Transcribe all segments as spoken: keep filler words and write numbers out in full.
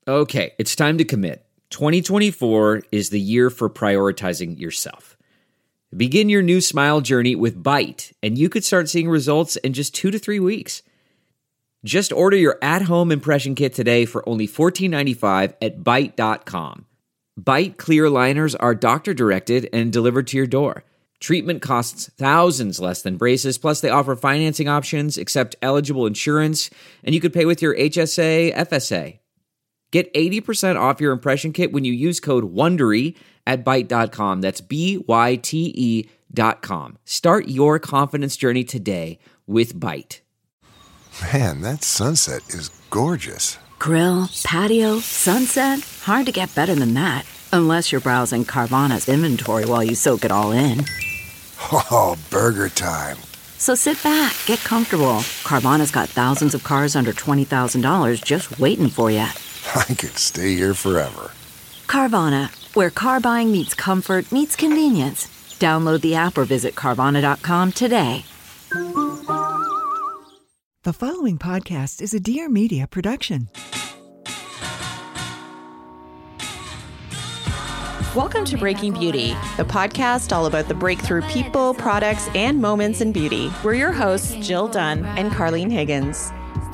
Okay, it's time to commit. twenty twenty-four is the year for prioritizing yourself. Begin your new smile journey with Byte, and you could start seeing results in just two to three weeks. Just order your at-home impression kit today for only fourteen ninety-five at byte dot com. Byte clear aligners are doctor-directed and delivered to your door. Treatment costs thousands less than braces, plus they offer financing options, accept eligible insurance, and you could pay with your H S A, F S A. Get eighty percent off your impression kit when you use code WONDERY at byte dot com. That's B Y T E dot com. Start your confidence journey today with Byte. Man, that sunset is gorgeous. Grill, patio, sunset. Hard to get better than that. Unless you're browsing Carvana's inventory while you soak it all in. Oh, burger time. So sit back, get comfortable. Carvana's got thousands of cars under twenty thousand dollars just waiting for you. I could stay here forever. Carvana, where car buying meets comfort meets convenience. Download the app or visit Carvana dot com today. The following podcast is a Dear Media production. Welcome to Breaking Beauty, the podcast all about the breakthrough people, products, and moments in beauty. We're your hosts, Jill Dunn and Carlene Higgins.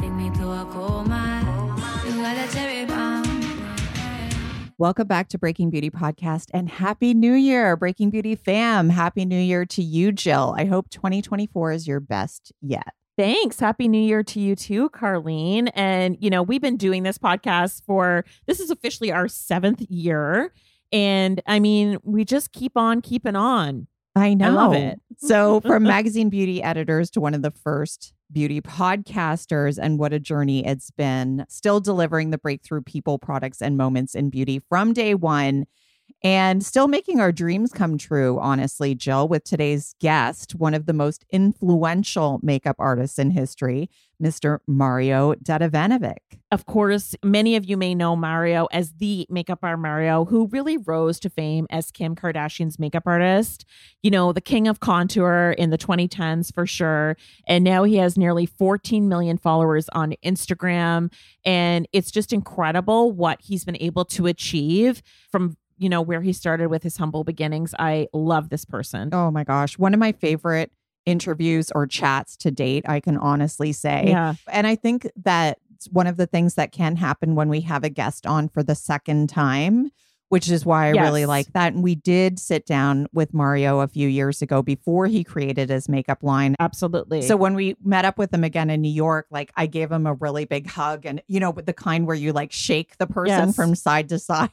Welcome back to Breaking Beauty Podcast and Happy New Year, Breaking Beauty fam. Happy New Year to you, Jill. I hope twenty twenty-four is your best yet. Thanks. Happy New Year to you too, Carlene. And, you know, we've been doing this podcast for, this is officially our seventh year. And I mean, we just keep on keeping on. I know. I love it. So from magazine beauty editors to one of the first beauty podcasters, and what a journey it's been, still delivering the breakthrough people, products, and moments in beauty from day one. And still making our dreams come true, honestly, Jill, with today's guest, one of the most influential makeup artists in history, Mister Mario Dedivanovic. Of course, many of you may know Mario as the makeup artist Mario, who really rose to fame as Kim Kardashian's makeup artist. You know, the king of contour in the twenty tens for sure. And now he has nearly fourteen million followers on Instagram. And it's just incredible what he's been able to achieve from, you know, where he started with his humble beginnings. I love this person. Oh my gosh. One of my favorite interviews or chats to date, I can honestly say. Yeah. And I think that one of the things that can happen when we have a guest on for the second time, which is why I Yes. really like that. And we did sit down with Mario a few years ago before he created his makeup line. Absolutely. So when we met up with him again in New York, like I gave him a really big hug, and you know, the kind where you like shake the person Yes. from side to side.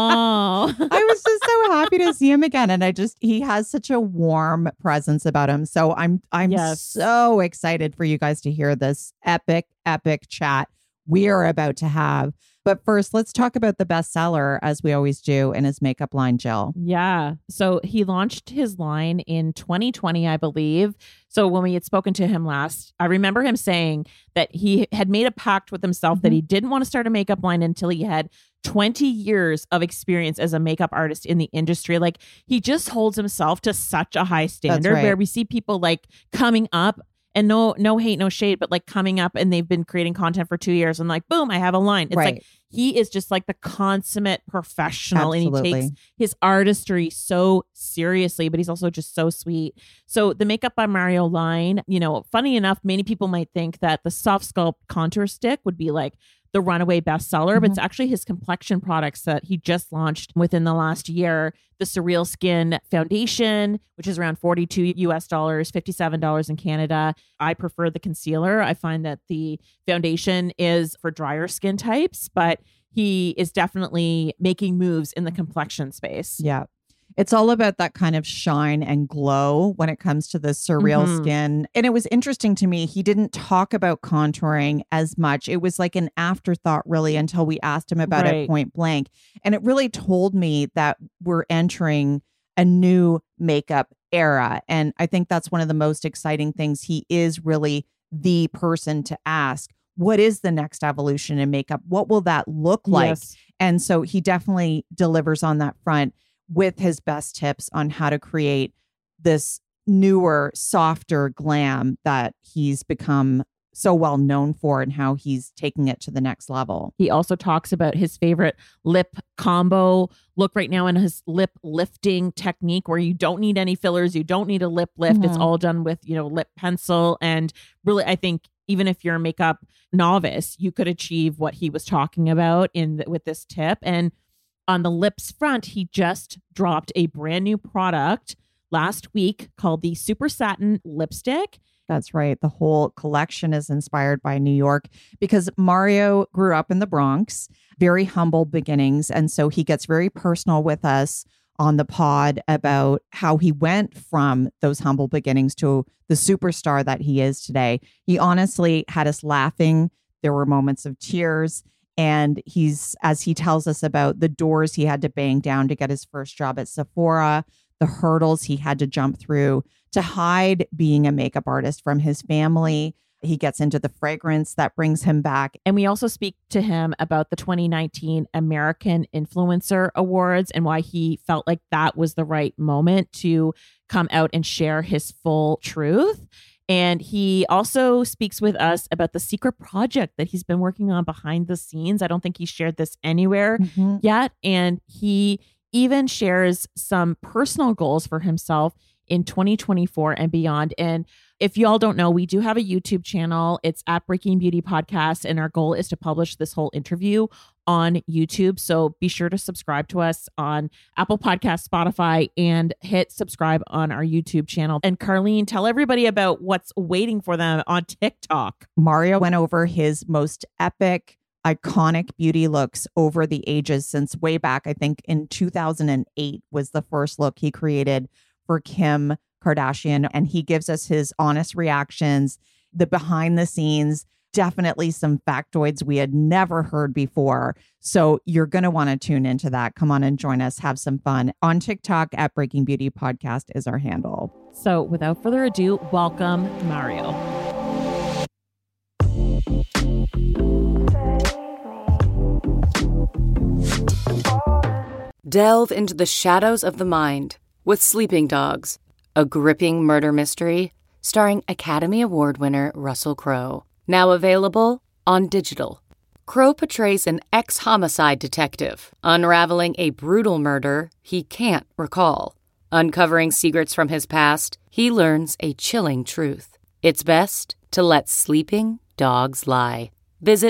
Oh, I was just so happy to see him again. And I just, he has such a warm presence about him. So I'm, I'm Yes. so excited for you guys to hear this epic, epic chat we are about to have. But first, let's talk about the bestseller, as we always do, in his makeup line, Jill. yeah. So he launched his line in twenty twenty, I believe. So when we had spoken to him last, I remember him saying that he had made a pact with himself Mm-hmm. that he didn't want to start a makeup line until he had twenty years of experience as a makeup artist in the industry. Like, he just holds himself to such a high standard right. where we see people like coming up. And no, no hate, no shade, but like coming up and they've been creating content for two years and like, boom, I have a line. It's Right. like, he is just like the consummate professional. Absolutely. And he takes his artistry so seriously, but he's also just so sweet. So the Makeup by Mario line, you know, funny enough, many people might think that the Soft Sculpt Contour Stick would be like the runaway bestseller, Mm-hmm. but it's actually his complexion products that he just launched within the last year. The Surreal Skin Foundation, which is around forty-two U S dollars, fifty-seven dollars in Canada. I prefer the concealer. I find that the foundation is for drier skin types, but he is definitely making moves in the complexion space. Yeah. It's all about that kind of shine and glow when it comes to the surreal Mhm. skin. And it was interesting to me, he didn't talk about contouring as much. It was like an afterthought, really, until we asked him about it Right. point blank. And it really told me that we're entering a new makeup era. And I think that's one of the most exciting things. He is really the person to ask, what is the next evolution in makeup? What will that look like? Yes. And so he definitely delivers on that front with his best tips on how to create this newer, softer glam that he's become so well known for and how he's taking it to the next level. He also talks about his favorite lip combo look right now and his lip lifting technique where you don't need any fillers. You don't need a lip lift. Mm-hmm. It's all done with, you know, lip pencil. And really, I think even if you're a makeup novice, you could achieve what he was talking about in the, with this tip. And on the lips front, he just dropped a brand new product last week called the Super Satin Lipstick. That's right. The whole collection is inspired by New York because Mario grew up in the Bronx, very humble beginnings. And so he gets very personal with us on the pod about how he went from those humble beginnings to the superstar that he is today. He honestly had us laughing. There were moments of tears. And he's, as he tells us about the doors he had to bang down to get his first job at Sephora, the hurdles he had to jump through to hide being a makeup artist from his family. He gets into the fragrance that brings him back. And we also speak to him about the twenty nineteen American Influencer Awards and why he felt like that was the right moment to come out and share his full truth. And he also speaks with us about the secret project that he's been working on behind the scenes. I don't think he shared this anywhere mm-hmm. yet. And he even shares some personal goals for himself in twenty twenty-four and beyond. And if you all don't know, we do have a YouTube channel. It's at Breaking Beauty Podcast. And our goal is to publish this whole interview on YouTube. So be sure to subscribe to us on Apple Podcasts, Spotify, and hit subscribe on our YouTube channel. And Carlene, tell everybody about what's waiting for them on TikTok. Mario went over his most epic, iconic beauty looks over the ages since way back. I think in two thousand eight was the first look he created for Kim Kardashian. And he gives us his honest reactions, the behind the scenes, definitely some factoids we had never heard before. So you're going to want to tune into that. Come on and join us. Have some fun. On TikTok at Breaking Beauty Podcast is our handle. So without further ado, welcome Mario. Delve into the shadows of the mind with Sleeping Dogs, a gripping murder mystery starring Academy Award winner Russell Crowe. Now available on digital. Crowe portrays an ex-homicide detective unraveling a brutal murder he can't recall. Uncovering secrets from his past, he learns a chilling truth. It's best to let sleeping dogs lie. Visit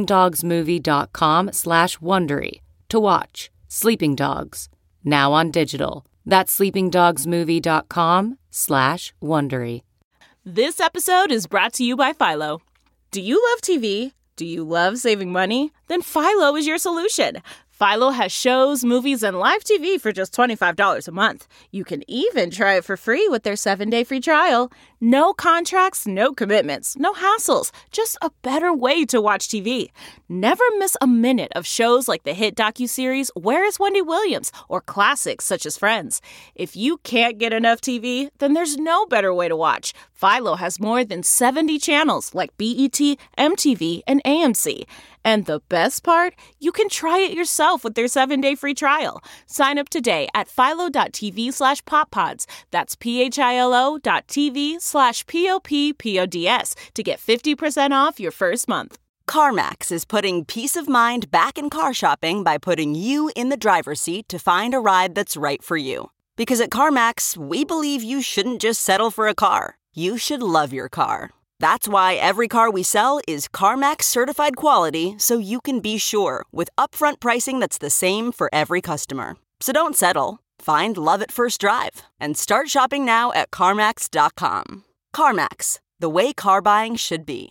sleepingdogsmovie.com slash Wondery to watch Sleeping Dogs, now on digital. That's sleepingdogsmovie.com slash Wondery. This episode is brought to you by Philo. Do you love T V? Do you love saving money? Then Philo is your solution. Philo has shows, movies, and live T V for just twenty-five dollars a month. You can even try it for free with their seven-day free trial. No contracts, no commitments, no hassles. Just a better way to watch T V. Never miss a minute of shows like the hit docuseries Where is Wendy Williams? Or classics such as Friends. If you can't get enough T V, then there's no better way to watch. Philo has more than seventy channels like B E T, M T V, and A M C. And the best part? You can try it yourself with their seven-day free trial. Sign up today at philo.tv slash poppods. That's P-H-I-L-O dot TV slash P-O-P-P-O-D-S to get fifty percent off your first month. CarMax is putting peace of mind back in car shopping by putting you in the driver's seat to find a ride that's right for you. Because at CarMax, we believe you shouldn't just settle for a car. You should love your car. That's why every car we sell is CarMax certified quality, so you can be sure with upfront pricing that's the same for every customer. So don't settle. Find love at first drive and start shopping now at CarMax dot com. CarMax, the way car buying should be.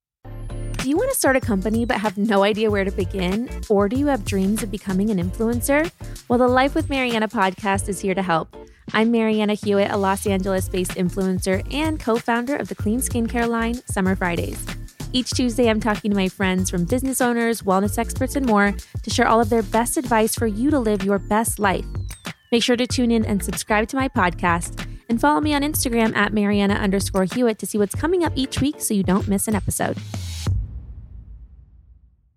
Do you want to start a company but have no idea where to begin? Or do you have dreams of becoming an influencer? Well, the Life with Mariana podcast is here to help. I'm Mariana Hewitt, a Los Angeles-based influencer and co-founder of the clean skincare line, Summer Fridays. Each Tuesday, I'm talking to my friends from business owners, wellness experts, and more to share all of their best advice for you to live your best life. Make sure to tune in and subscribe to my podcast and follow me on Instagram at Mariana underscore Hewitt to see what's coming up each week so you don't miss an episode.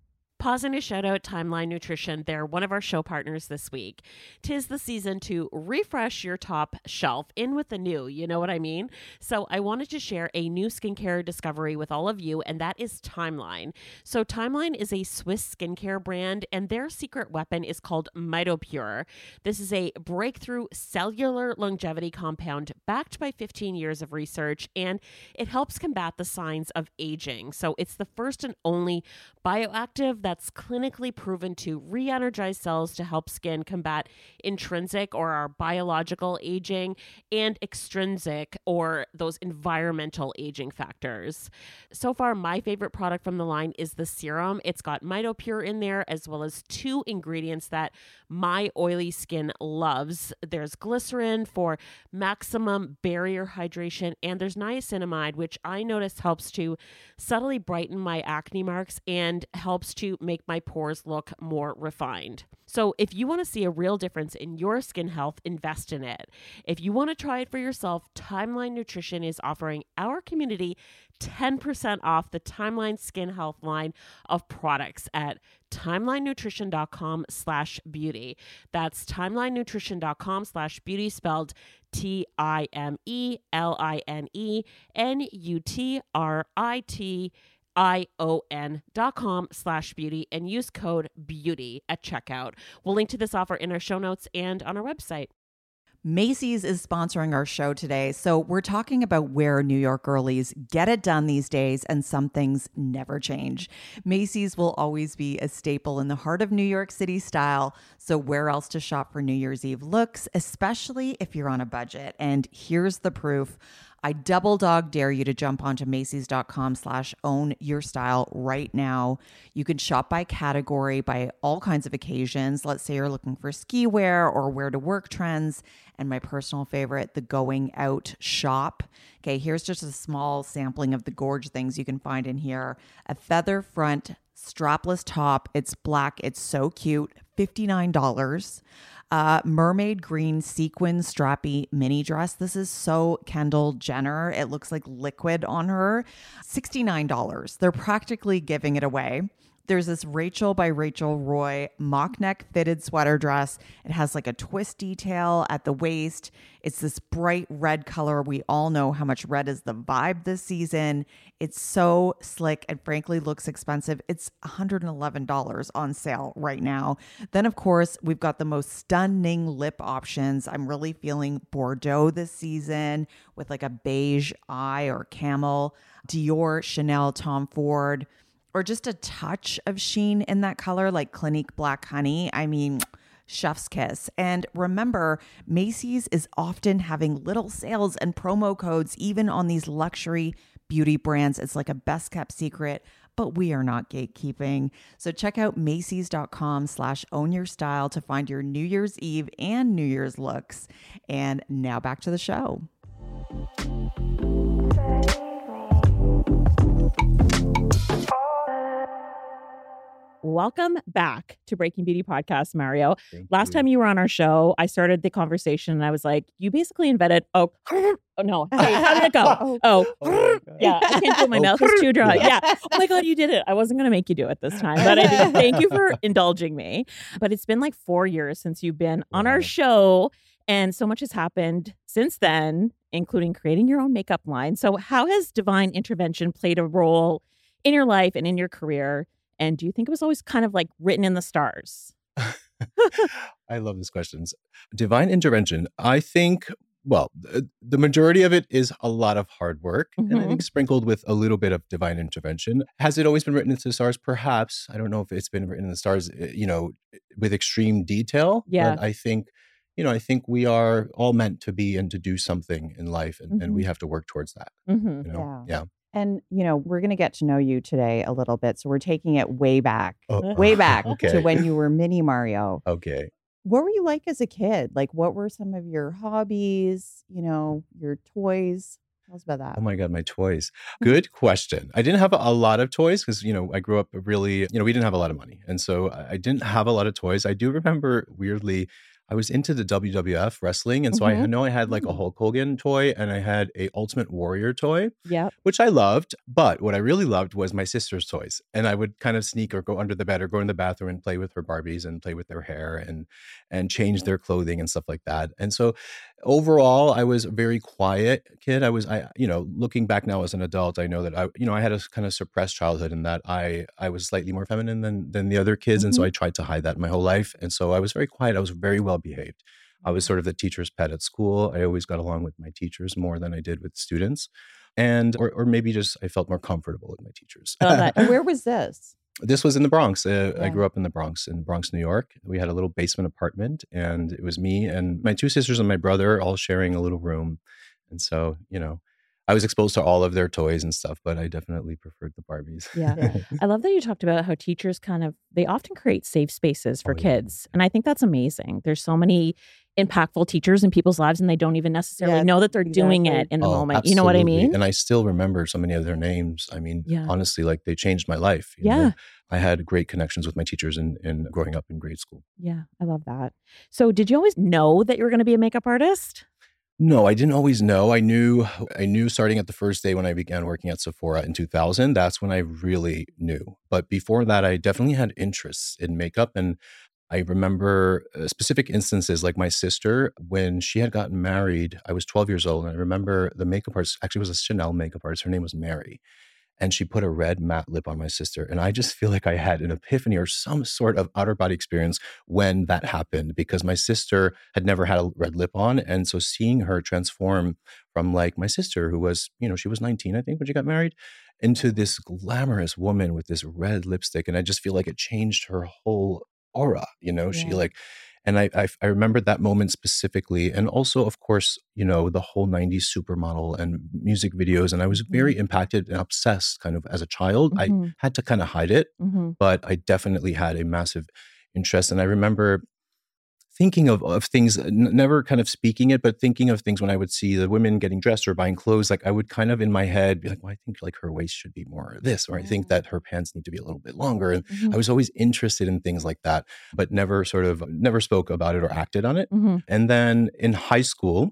pausing to shout out Timeline Nutrition. They're one of our show partners this week. 'Tis the season to refresh your top shelf in with the new, you know what I mean? So I wanted to share a new skincare discovery with all of you, and that is Timeline. So Timeline is a Swiss skincare brand, and their secret weapon is called MitoPure. This is a breakthrough cellular longevity compound backed by fifteen years of research, and it helps combat the signs of aging. So it's the first and only bioactive that's clinically proven to re-energize cells to help skin combat intrinsic or our biological aging and extrinsic or those environmental aging factors. So far, my favorite product from the line is the serum. It's got MitoPure in there, as well as two ingredients that my oily skin loves. There's glycerin for maximum barrier hydration, and there's niacinamide, which I notice helps to subtly brighten my acne marks and helps to make my pores look more refined. So if you want to see a real difference in your skin health, invest in it. If you want to try it for yourself, Timeline Nutrition is offering our community ten percent off the Timeline Skin Health line of products at timelinenutrition.com slash beauty. That's timelinenutrition.com slash beauty, spelled T I M E L I N E N U T R I T I O N dot com slash beauty and use code BEAUTY at checkout. We'll link to this offer in our show notes and on our website. Macy's is sponsoring our show today, so we're talking about where New York girlies get it done these days, and some things never change. Macy's will always be a staple in the heart of New York City style, so where else to shop for New Year's Eve looks, especially if you're on a budget? And here's the proof. I double dog dare you to jump onto Macy's.com slash own your style right now. You can shop by category, by all kinds of occasions. Let's say you're looking for ski wear or wear to work trends. And my personal favorite, the going out shop. Okay, here's just a small sampling of the gorge things you can find in here. A feather front strapless top. It's black. It's so cute. fifty-nine dollars. Uh, mermaid green sequin strappy mini dress. This is so Kendall Jenner. It looks like liquid on her. sixty-nine dollars. They're practically giving it away. There's this Rachel by Rachel Roy mock neck fitted sweater dress. It has like a twist detail at the waist. It's this bright red color. We all know how much red is the vibe this season. It's so slick and frankly looks expensive. It's one hundred eleven dollars on sale right now. Then, of course, we've got the most stunning lip options. I'm really feeling Bordeaux this season with like a beige eye or camel. Dior, Chanel, Tom Ford, or just a touch of sheen in that color, like Clinique Black Honey. I mean, chef's kiss. And remember, Macy's is often having little sales and promo codes, even on these luxury beauty brands. It's like a best kept secret, but we are not gatekeeping. So check out Macy's.com slash own your style to find your New Year's Eve and New Year's looks. And now back to the show. Welcome back to Breaking Beauty Podcast, Mario. Thank Last you. time you were on our show, I started the conversation and I was like, you basically invented, oh, oh no, hey, how did it go? Oh, Oh, yeah, I can't do it. My Oh, mouth is too dry. yeah. Yeah. Oh my God, you did it. I wasn't going to make you do it this time, but I did. Thank you for indulging me. But it's been like four years since you've been on our Wow. show, and so much has happened since then, including creating your own makeup line. So how has divine intervention played a role in your life and in your career? And do you think it was always kind of like written in the stars? I love these questions. Divine intervention. I think, well, th- the majority of it is a lot of hard work, and I Mhm. think sprinkled with a little bit of divine intervention. Has it always been written into the stars? Perhaps. I don't know if it's been written in the stars, uh, you know, with extreme detail. Yeah. But I think, you know, I think we are all meant to be and to do something in life, and, and we have to work towards that. Mm-hmm. You know? Yeah. Yeah. And, you know, we're going to get to know you today a little bit. So we're taking it way back, Oh, way back okay. to when you were mini Mario. Okay. What were you like as a kid? Like, what were some of your hobbies, you know, your toys? Tell us about that. Oh my God, my toys. Good question. I didn't have a, a lot of toys because, you know, I grew up really, you know, we didn't have a lot of money. And so I, I didn't have a lot of toys. I do remember weirdly, I was into the W W F wrestling. And so I Mhm. know I had like a Hulk Hogan toy and I had a Ultimate Warrior toy, Yep. which I loved. But what I really loved was my sister's toys. And I would kind of sneak or go under the bed or go in the bathroom and play with her Barbies and play with their hair and and change their clothing and stuff like that. And so overall, I was a very quiet kid. I was, I, you know, looking back now as an adult, I know that I, you know, I had a kind of suppressed childhood in that I, I was slightly more feminine than than the other kids, and so I tried to hide that my whole life. And so I was very quiet. I was very well behaved. I was sort of the teacher's pet at school. I always got along with my teachers more than I did with students, and or or maybe just I felt more comfortable with my teachers. And where was this? This was in the Bronx. Uh, I Yeah. grew up in the Bronx, in Bronx, New York. We had a little basement apartment, and it was me and my two sisters and my brother all sharing a little room. And so, you know, I was exposed to all of their toys and stuff, but I definitely preferred the Barbies. Yeah. I love that you talked about how teachers kind of, they often create safe spaces for Oh, yeah. kids. And I think that's amazing. There's so many impactful teachers in people's lives and they don't even necessarily Yeah, know that they're doing exactly. it in the Oh, moment. You know what I absolutely. mean? And I still remember so many of their names. I mean, Yeah. honestly, like they changed my life. you know? Yeah. I had great connections with my teachers in, in growing up in grade school. Yeah. I love that. So did you always know that you were going to be a makeup artist? No, I didn't always know. I knew I knew starting at the first day when I began working at Sephora in two thousand, that's when I really knew. But before that, I definitely had interests in makeup. And I remember uh, specific instances like my sister, when she had gotten married, I was twelve years old. And I remember the makeup artist, actually was a Chanel makeup artist. Her name was Mary. And she put a red matte lip on my sister. And I just feel like I had an epiphany or some sort of outer body experience when that happened, because my sister had never had a red lip on. And so seeing her transform from like my sister, who was, you know, she was nineteen, I think, when she got married, into this glamorous woman with this red lipstick. And I just feel like it changed her whole aura, you know, she Yeah. like, and I, I I remembered that moment specifically. And also, of course, you know, the whole nineties supermodel and music videos. And I was very impacted and obsessed kind of as a child. Mhm. I had to kind of hide it, Mm-hmm. but I definitely had a massive interest. And I remember thinking of, of things, n- never kind of speaking it, but thinking of things when I would see the women getting dressed or buying clothes. Like I would kind of in my head be like, well, I think like her waist should be more this, or I think that her pants need to be a little bit longer. And Mhm. I was always interested in things like that, but never sort of never spoke about it or acted on it. Mm-hmm. And then in high school,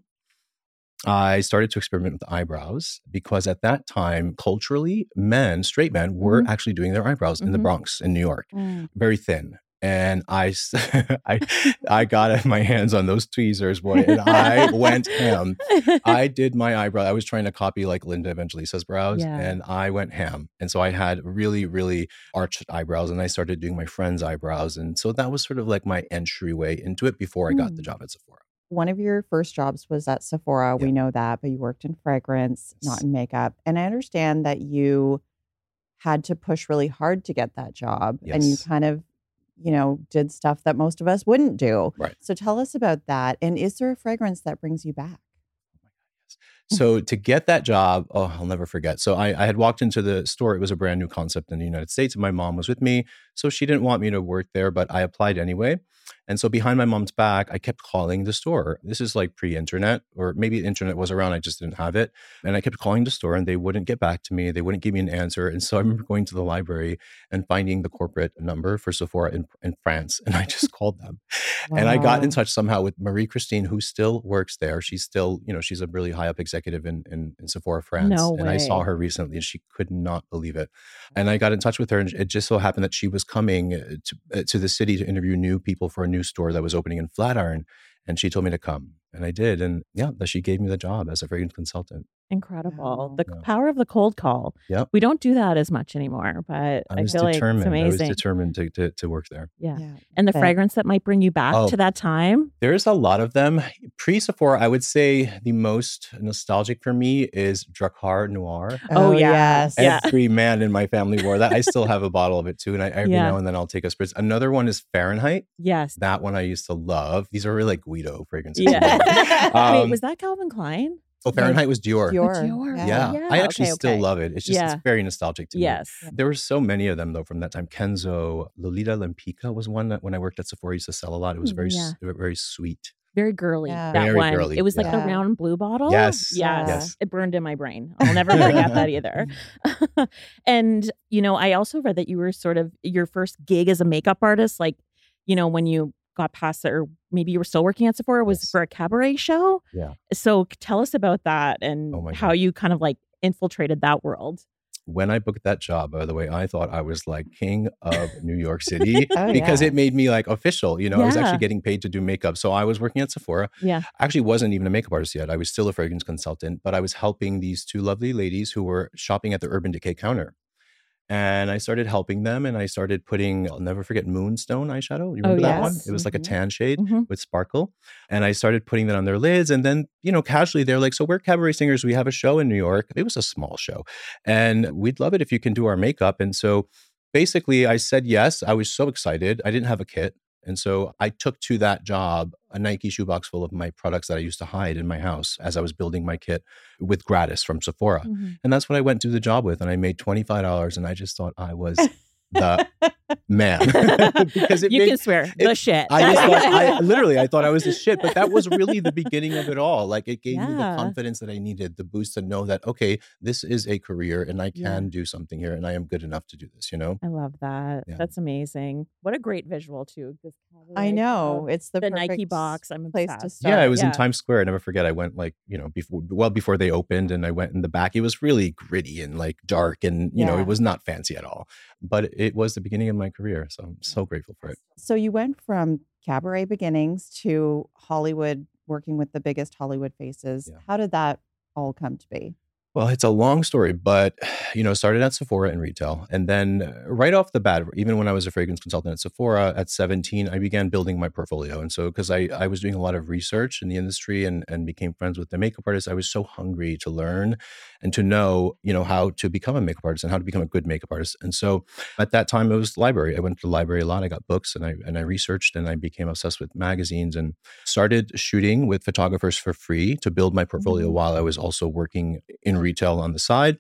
I started to experiment with eyebrows because at that time, culturally, men, straight men, were Mhm. actually doing their eyebrows in the Mhm. Bronx in New York, Mm. very thin. And I, s- I, I got my hands on those tweezers, boy, and I went ham. I did my eyebrow. I was trying to copy like Linda Evangelista's brows, Yeah. and I went ham. And so I had really, really arched eyebrows, and I started doing my friend's eyebrows. And so that was sort of like my entryway into it before I got the Mm. job at Sephora. One of your first jobs was at Sephora. We Yeah. know that, but you worked in fragrance, not Yes. in makeup. And I understand that you had to push really hard to get that job. And you Yes. kind of, you know, did stuff that most of us wouldn't do. Right. So tell us about that. And is there a fragrance that brings you back? So to get that job, oh, I'll never forget. So I, I had walked into the store. It was a brand new concept in the United States, and my mom was with me. So she didn't want me to work there, but I applied anyway. And so behind my mom's back, I kept calling the store. This is like pre-internet, or maybe the internet was around, I just didn't have it. And I kept calling the store and they wouldn't get back to me. They wouldn't give me an answer. And so I remember going to the library and finding the corporate number for Sephora in, in France. And I just called them. And I got in Wow. touch somehow with Marie Christine, who still works there. She's still, you know, she's a really high up executive in, in, in Sephora France. No and I saw way. her recently and she could not believe it. And I got in touch with her, and it just so happened that she was coming uh, to, uh, to the city to interview new people for a new store that was opening in Flatiron. And she told me to come. And I did. And yeah, that she gave me the job as a fragrance consultant. Incredible. Wow. The Yeah. power of the cold call. Yep. We don't do that as much anymore, but I I, was feel like it's determined. I was amazing. determined to, to, to work there. Yeah. Yeah. And the But- fragrance that might bring you back Oh. to that time. There's a lot of them. Pre Sephora, I would say the most nostalgic for me is Drakkar Noir. Oh, yeah. yes. Yeah. Every man in my family wore that. I still have a bottle of it too. And I, every Yeah. now and then I'll take a spritz. Another one is Fahrenheit. Yes. That one I used to love. These are really like Guido fragrances. Yeah. Um, Wait, was that Calvin Klein? Oh, Fahrenheit was Dior. Dior. Dior. Yeah. Yeah, I actually okay, still okay. love it. It's just Yeah. it's very nostalgic to me. Yes. There were so many of them though from that time. Kenzo, Lolita Lempica was one that when I worked at Sephora I used to sell a lot. It was Mm, very yeah. s- very sweet. Very girly. Yeah. That Very one. girly, It was like yeah. the round blue bottle. Yes. Yes. Yes. It burned in my brain. I'll never forget that either. And, you know, I also read that you were sort of your first gig as a makeup artist, like, you know, when you got past that, or maybe you were still working at Sephora, was Yes. for a cabaret show. Yeah. So tell us about that and Oh my how God. you kind of like infiltrated that world. When I booked that job, by the way, I thought I was like king of New York City Oh, because yeah. it made me like official. You know, I was Yeah. actually getting paid to do makeup. So I was working at Sephora. Yeah. I actually wasn't even a makeup artist yet. I was still a fragrance consultant, but I was helping these two lovely ladies who were shopping at the Urban Decay counter. And I started helping them and I started putting, I'll never forget, Moonstone eyeshadow. You remember that one? yes. It was like a Mhm. tan shade Mhm. with sparkle. And I started putting that on their lids. And then, you know, casually they're like, so we're cabaret singers. We have a show in New York. It was a small show. And we'd love it if you can do our makeup. And so basically I said yes. I was so excited. I didn't have a kit. And so I took to that job a Nike shoebox full of my products that I used to hide in my house as I was building my kit with gratis from Sephora. Mhm. And that's what I went to the job with. And I made twenty-five dollars and I just thought I was the man. Because it You made, can swear the it- shit. I just thought, I literally, I thought I was the shit, but that was really the beginning of it all. Like it gave me the Yeah. confidence that I needed, the boost to know that, okay, this is a career and I can Yeah. do something here and I am good enough to do this, you know? I love that. Yeah. That's amazing. What a great visual too. This I cabaret know. club, It's the, the Nike perfect box. I'm place obsessed. to start. Yeah, it was in Yeah. Times Square. I never forget. I went like, you know, before, well before they opened and I went in the back. It was really gritty and like dark and, you know, Yeah. it was not fancy at all. But it was the beginning of my career. So I'm so grateful for it. So you went from cabaret beginnings to Hollywood, working with the biggest Hollywood faces. Yeah. How did that all come to be? Well, it's a long story, but you know, started at Sephora in retail, and then uh, right off the bat, even when I was a fragrance consultant at Sephora at seventeen, I began building my portfolio. And so, because I I was doing a lot of research in the industry and and became friends with the makeup artists, I was so hungry to learn and to know, you know, how to become a makeup artist and how to become a good makeup artist. And so, at that time, it was the library. I went to the library a lot. I got books and I and I researched and I became obsessed with magazines and started shooting with photographers for free to build my portfolio Mhm. while I was also working in retail on the side.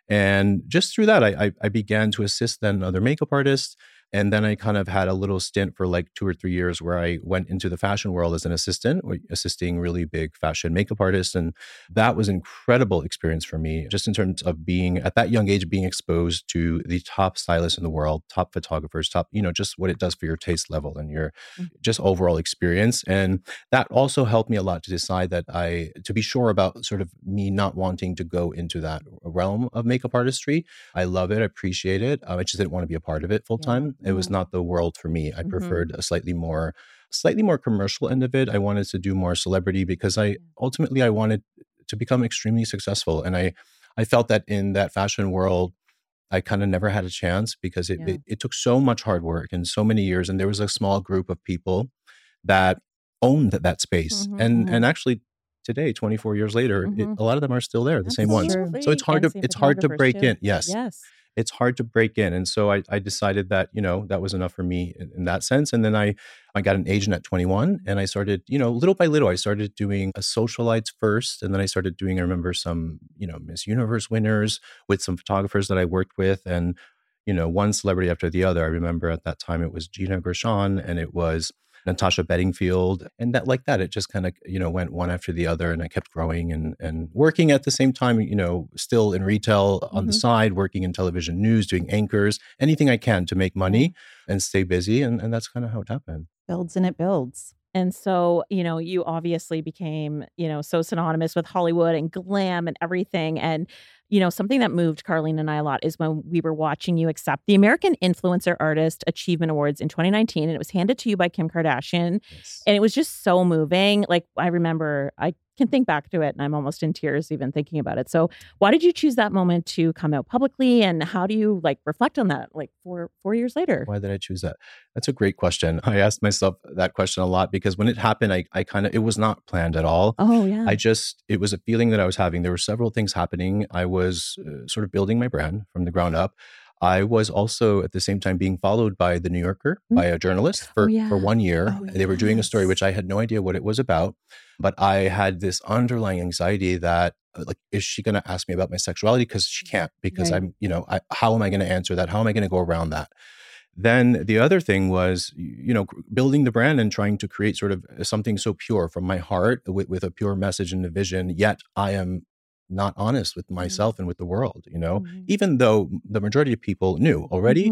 And just through that, I, I, I began to assist then other makeup artists. And then I kind of had a little stint for like two or three years where I went into the fashion world as an assistant, assisting really big fashion makeup artists. And that was an incredible experience for me, just in terms of being at that young age, being exposed to the top stylists in the world, top photographers, top, you know, just what it does for your taste level and your just overall experience. And that also helped me a lot to decide that I, to be sure about sort of me not wanting to go into that realm of makeup artistry. I love it. I appreciate it. Um, I just didn't want to be a part of it full time. It was not the world for me. I Mhm. preferred a slightly more, slightly more commercial end of it. I wanted to do more celebrity because I ultimately I wanted to become extremely successful, and I, I felt that in that fashion world, I kind of never had a chance because it, Yeah. it it took so much hard work and so many years, and there was a small group of people that owned that space, Mhm, and mhm. and actually. Today, twenty-four years later, it, Mhm. a lot of them are still there, the same ones. Absolutely. So it's hard And to same it's hard to photographers, break too. in. Yes, Yes. it's hard to break in. And so I, I decided that, you know, that was enough for me in, in that sense. And then I, I got an agent at twenty-one and I started, you know, little by little, I started doing a socialites first. And then I started doing, I remember some, you know, Miss Universe winners with some photographers that I worked with and, you know, one celebrity after the other. I remember at that time it was Gina Gershon and it was Natasha Bedingfield. And that like that, it just kind of, you know, went one after the other and I kept growing and, and working at the same time, you know, still in retail on the Mhm. side, working in television news, doing anchors, anything I can to make money and stay busy. And, and that's kind of how it happened. Builds and it builds. And so, you know, you obviously became, you know, so synonymous with Hollywood and glam and everything. And, you know, something that moved Carlene and I a lot is when we were watching you accept the American Influencer Artist Achievement Awards in twenty nineteen. And it was handed to you by Kim Kardashian. Yes. And it was just so moving. Like, I remember, I can think back to it and I'm almost in tears even thinking about it. So why did you choose that moment to come out publicly? And how do you like reflect on that like four, four years later? Why did I choose that? That's a great question. I asked myself that question a lot because when it happened, I, I kind of, it was not planned at all. Oh, yeah. I just, it was a feeling that I was having. There were several things happening. I was uh, sort of building my brand from the ground up. I was also at the same time being followed by The New Yorker, Mm. by a journalist for, Oh, yeah. for one year. Oh, They were doing a story, yes. which I had no idea what it was about. But I had this underlying anxiety that, uh, like, is she going to ask me about my sexuality? Because she can't, because Right. I'm, you know, I, how am I going to answer that? How am I going to go around that? Then the other thing was, you know, building the brand and trying to create sort of something so pure from my heart with, with a pure message and a vision. Yet I am not honest with myself and with the world, you know, Mhm. even though the majority of people knew already. Mhm.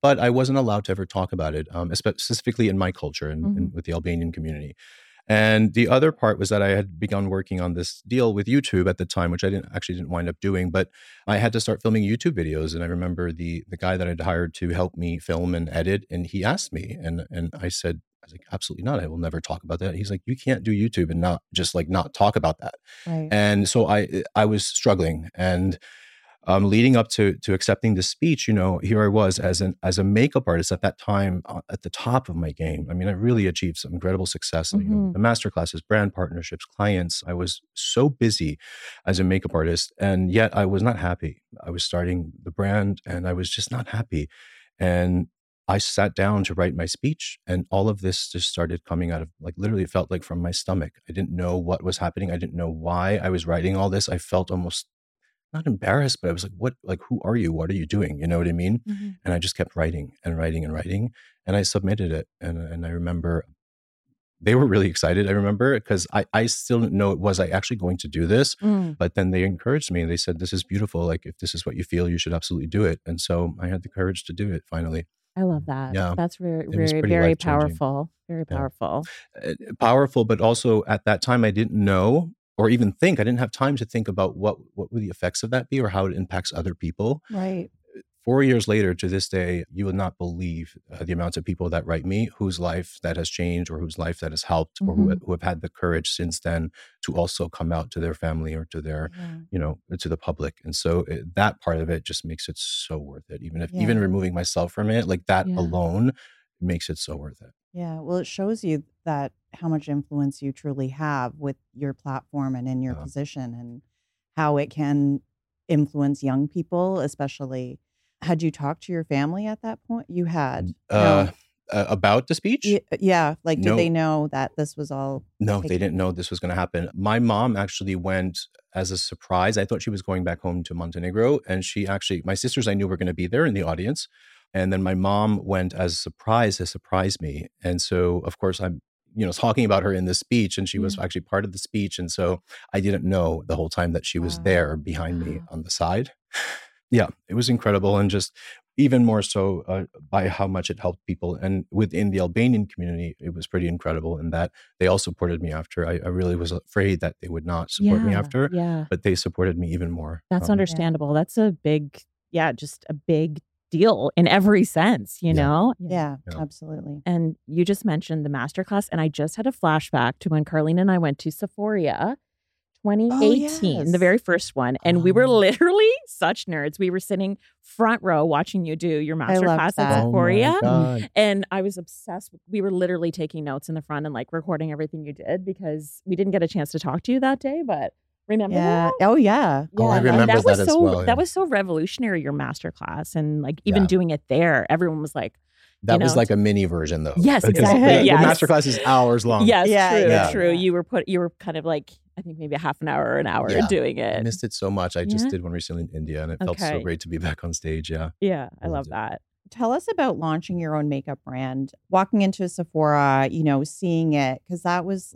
but I wasn't allowed to ever talk about it, um, specifically in my culture and, Mhm. and with the Albanian community. And the other part was that I had begun working on this deal with YouTube at the time, which I didn't actually didn't wind up doing, but I had to start filming YouTube videos. And I remember the the guy that I'd hired to help me film and edit, and he asked me, and and I said, I was like, absolutely not. I will never talk about that. He's like, you can't do YouTube and not just like not talk about that. Right. And so I I was struggling, and um, leading up to to accepting the speech, you know, here I was as an as a makeup artist at that time, uh, at the top of my game. I mean, I really achieved some incredible success. You know, Mhm. the master classes, brand partnerships, clients. I was so busy as a makeup artist, and yet I was not happy. I was starting the brand, and I was just not happy. And I sat down to write my speech, and all of this just started coming out of, like, literally it felt like from my stomach. I didn't know what was happening. I didn't know why I was writing all this. I felt almost not embarrassed, but I was like, what, like, who are you? What are you doing? You know what I mean? Mm-hmm. And I just kept writing and writing and writing, and I submitted it. And, and I remember they were really excited. I remember because I, I still didn't know, was I actually going to do this? Mm. But then they encouraged me and they said, this is beautiful. Like, if this is what you feel, you should absolutely do it. And so I had the courage to do it finally. I love that. Yeah. That's very, It was very, pretty very life-changing. powerful. Very Yeah. powerful. Uh, powerful, but also at that time I didn't know or even think. I didn't have time to think about what what would the effects of that be or how it impacts other people. Right. Four years later, to this day, you would not believe uh, the amounts of people that write me whose life that has changed or whose life that has helped or who, who have had the courage since then to also come out to their family or to their, Yeah. you know, to the public. And so it, that part of it just makes it so worth it. Even if, Yeah. even removing myself from it, like that Yeah. alone makes it so worth it. Yeah. Well, it shows you that how much influence you truly have with your platform and in your Yeah. position, and how it can influence young people, especially. Had you talked to your family at that point? You had. Uh, uh, about the speech? No. Y- Yeah. Like, did No. they know that this was all? No, they taken- didn't know this was going to happen. My mom actually went as a surprise. I thought she was going back home to Montenegro. And she actually, my sisters I knew were going to be there in the audience. And then my mom went as a surprise to surprise me. And so, of course, I'm, you know, talking about her in this speech, and she was actually part of the speech. And so I didn't know the whole time that she was Wow. there behind me Wow. on the side. Yeah, it was incredible. And just even more so uh, by how much it helped people. And within the Albanian community, it was pretty incredible in that they all supported me after. I, I really was afraid that they would not support me Yeah, after, yeah. but they supported me even more. That's Um, understandable. That's a big, yeah, just a big deal in every sense, you Yeah. know? Yeah, Yeah. absolutely. And you just mentioned the masterclass, and I just had a flashback to when Carlene and I went to Sephora twenty eighteen, yes. the very first one. And we were Oh. literally such nerds. We were sitting front row watching you do your I loved masterclass that. at Oh my Sephora. God. And I was obsessed. With, we were literally taking notes in the front and like recording everything you did because we didn't get a chance to talk to you that day, but remember Yeah. that? Oh, yeah. Oh, I and remember that was that as so well, yeah. that was so revolutionary, your masterclass, and like even Yeah. doing it there, everyone was like, That you was know, like a mini version though. Yes, Because exactly. The, Yes. the masterclass is hours long. yes, Yeah, true, yeah. true. Yeah. You were put, you were kind of like, I think maybe a half an hour or an hour Yeah. doing I it. missed it so much. I just Yeah. did one recently in India and it felt so Okay. great to be back on stage. Yeah. Yeah, I Loved love it. that. Tell us about launching your own makeup brand, walking into Sephora, you know, seeing it, because that was,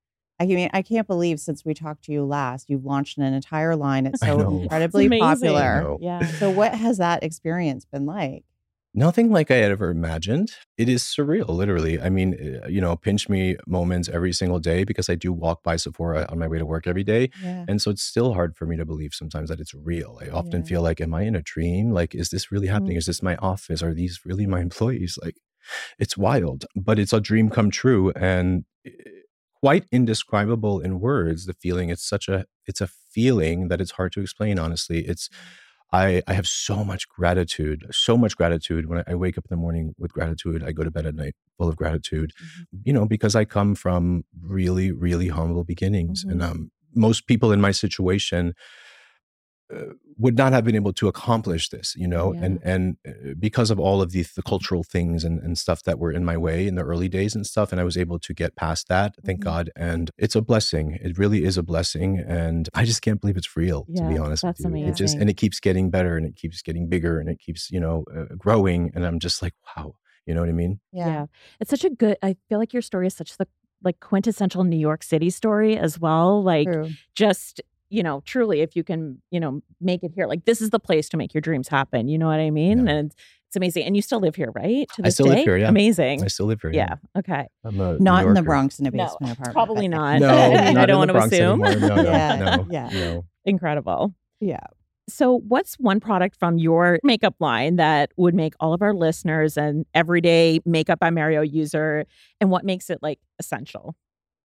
I mean, I can't believe since we talked to you last, you've launched an entire line. It's I so know. incredibly It's amazing. I popular. know. Yeah. So, what has that experience been like? Nothing like I had ever imagined. It is surreal, literally. I mean, uh, you know, pinch me moments every single day because I do walk by Sephora on my way to work every day. Yeah. And so it's still hard for me to believe sometimes that it's real. I often Yeah. feel like, am I in a dream? Like, is this really happening? Mm. Is this my office? Are these really my employees? Like, it's wild, but it's a dream come true and uh, quite indescribable in words. The feeling, it's such a, it's a feeling that it's hard to explain, honestly. It's, I, I have so much gratitude, so much gratitude. When I, I wake up in the morning with gratitude, I go to bed at night full of gratitude, Mm-hmm. you know, because I come from really, really humble beginnings. Mhm. And um, most people in my situation uh, would not have been able to accomplish this, you know, Yeah. and and uh, because of all of the, the cultural things and, and stuff that were in my way in the early days and stuff. And I was able to get past that, thank Mhm. God. And it's a blessing. It really is a blessing. And I just can't believe it's real, to be Yeah, honest that's with you. It just, amazing. and it keeps getting better and it keeps getting bigger and it keeps, you know, uh, growing. And I'm just like, wow, you know what I mean? Yeah. It's such a good, I feel like your story is such the like quintessential New York City story as well. Like True. just, you know, truly, if you can, you know, make it here, like this is the place to make your dreams happen. You know what I mean? Yeah. And it's It's amazing. And you still live here, right? To I this still day? live here, yeah. Amazing. I still live here. Yeah. Okay. I'm a Not New in the Yorker. Bronx in a No, basement apartment. probably not. No, I mean, not I don't in want the to Bronx assume. anymore. No, no, Yeah, no, yeah. no. Incredible. Yeah. So, what's one product from your makeup line that would make all of our listeners an everyday Makeup by Mario user, and what makes it like essential?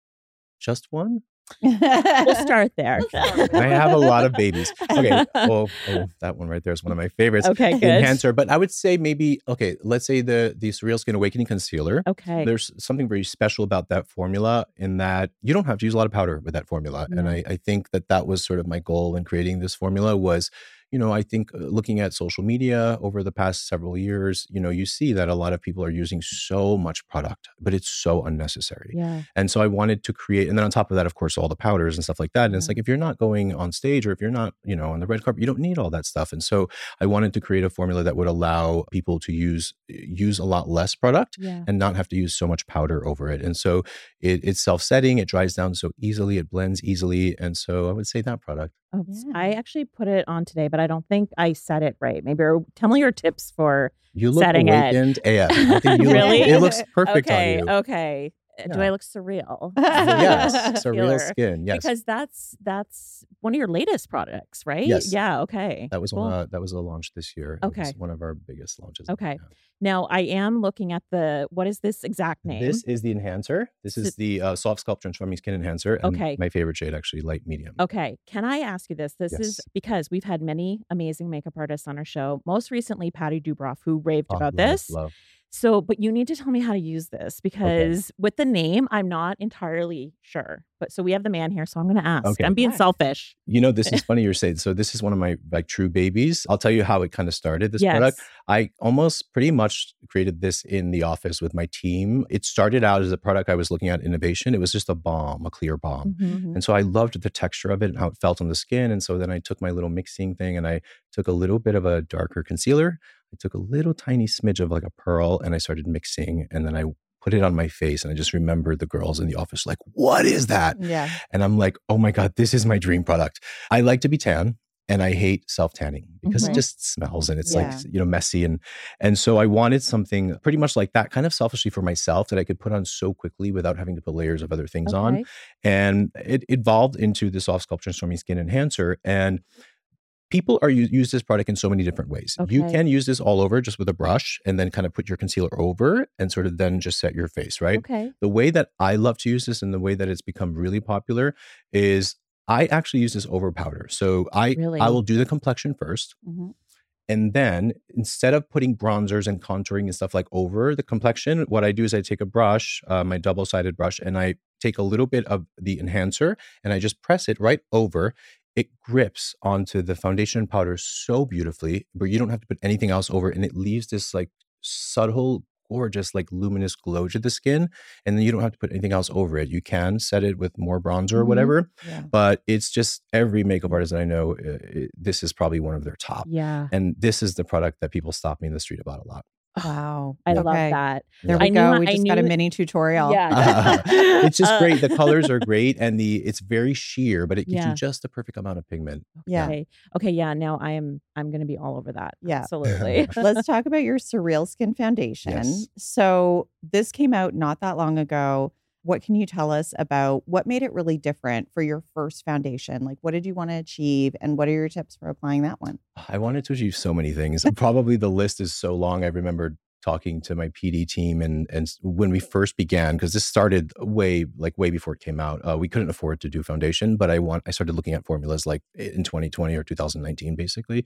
Just one? We'll start there. I have a lot of babies. Okay. Oh, oh, that one right there is one of my favorites. Okay, good. Enhancer. But I would say maybe, okay, let's say the, the Surreal Skin Awakening Concealer. Okay. There's something very special about that formula in that you don't have to use a lot of powder with that formula. No. And I, I think that that was sort of my goal in creating this formula was, you know, I think uh, looking at social media over the past several years, you know, you see that a lot of people are using so much product, but it's so unnecessary. Yeah. And so I wanted to create, and then on top of that, of course, all the powders and stuff like that. And it's like, if you're not going on stage or if you're not, you know, on the red carpet, you don't need all that stuff. And so I wanted to create a formula that would allow people to use, use a lot less product Yeah. and not have to use so much powder over it. And so it, it's self-setting, it dries down so easily, it blends easily. And so I would say that product. Oh, I actually put it on today, but I don't think I said it right. Maybe or tell me your tips for You look setting awakened it. A F. I think you Really? look, it looks perfect okay, on you. Okay. Do Yeah. I look surreal? Yes, surreal Healer. skin. Yes. Because that's that's one of your latest products, right? Yes. Yeah. Okay. That was Cool. one. Uh, that was a launch this year. It Okay. was one of our biggest launches. Okay. Yeah. Now I am looking at the what is this exact name? This is the enhancer. This So- is the uh, Soft Sculpt Transforming Skin Enhancer. And Okay. my favorite shade, actually, light medium. Okay. Can I ask you this? This is Yes. because we've had many amazing makeup artists on our show. Most recently, Patty Dubroff, who raved Oh, about love, this. Love. So, but you need to tell me how to use this because with the name, I'm not entirely sure. But so we have the man here, so I'm going to ask. Okay. I'm being Yeah. selfish. You know, this is funny you're saying. So this is one of my like true babies. I'll tell you how it kind of started, this Yes. product. I almost pretty much created this in the office with my team. It started out as a product I was looking at innovation. It was just a balm, a clear balm. Mhm. And so I loved the texture of it and how it felt on the skin. And so then I took my little mixing thing and I took a little bit of a darker concealer. I took a little tiny smidge of like a pearl and I started mixing. And then I put it on my face. And I just remembered the girls in the office like, what is that? Yeah. And I'm like, oh my God, this is my dream product. I like to be tan. And I hate self tanning because Mhm. it just smells and it's Yeah. like, you know, messy. And and so I wanted something pretty much like that, kind of selfishly for myself that I could put on so quickly without having to put layers of other things on. Okay. And it evolved into the Soft Sculpt Transforming Skin Enhancer. And people are u- use this product in so many different ways. You Okay. can use this all over just with a brush and then kind of put your concealer over and sort of then just set your face, right? Okay. The way that I love to use this and the way that it's become really popular is I actually use this over powder. So I Really? I will do the complexion first. Mhm. And then instead of putting bronzers and contouring and stuff like over the complexion, what I do is I take a brush, uh, my double-sided brush, and I take a little bit of the enhancer and I just press it right over. It grips onto the foundation and powder so beautifully, but you don't have to put anything else over. And it leaves this like subtle, gorgeous, like luminous glow to the skin. And then you don't have to put anything else over it. You can set it with more bronzer or Mhm. whatever. Yeah. But it's just every makeup artist that I know, uh, it, this is probably one of their top. Yeah. And this is the product that people stop me in the street about a lot. Wow. I love Okay. that. There I we knew go. my- we I just got a knew- mini tutorial. Yeah. It's just Uh, great. The colors are great and the it's very sheer, but it gives Yeah. you just the perfect amount of pigment. Yeah. Okay. Okay. Yeah. Now I am. I'm going to be all over that. Yeah. Absolutely. Let's talk about your Surreal Skin Foundation. Yes. So this came out not that long ago. What can you tell us about what made it really different for your first foundation? Like, what did you want to achieve, and what are your tips for applying that one? I wanted to achieve so many things. Probably the list is so long. I remember talking to my P D team and and when we first began, because this started way like way before it came out. Uh, we couldn't afford to do foundation, but I want I started looking at formulas like in twenty twenty or two thousand nineteen, basically,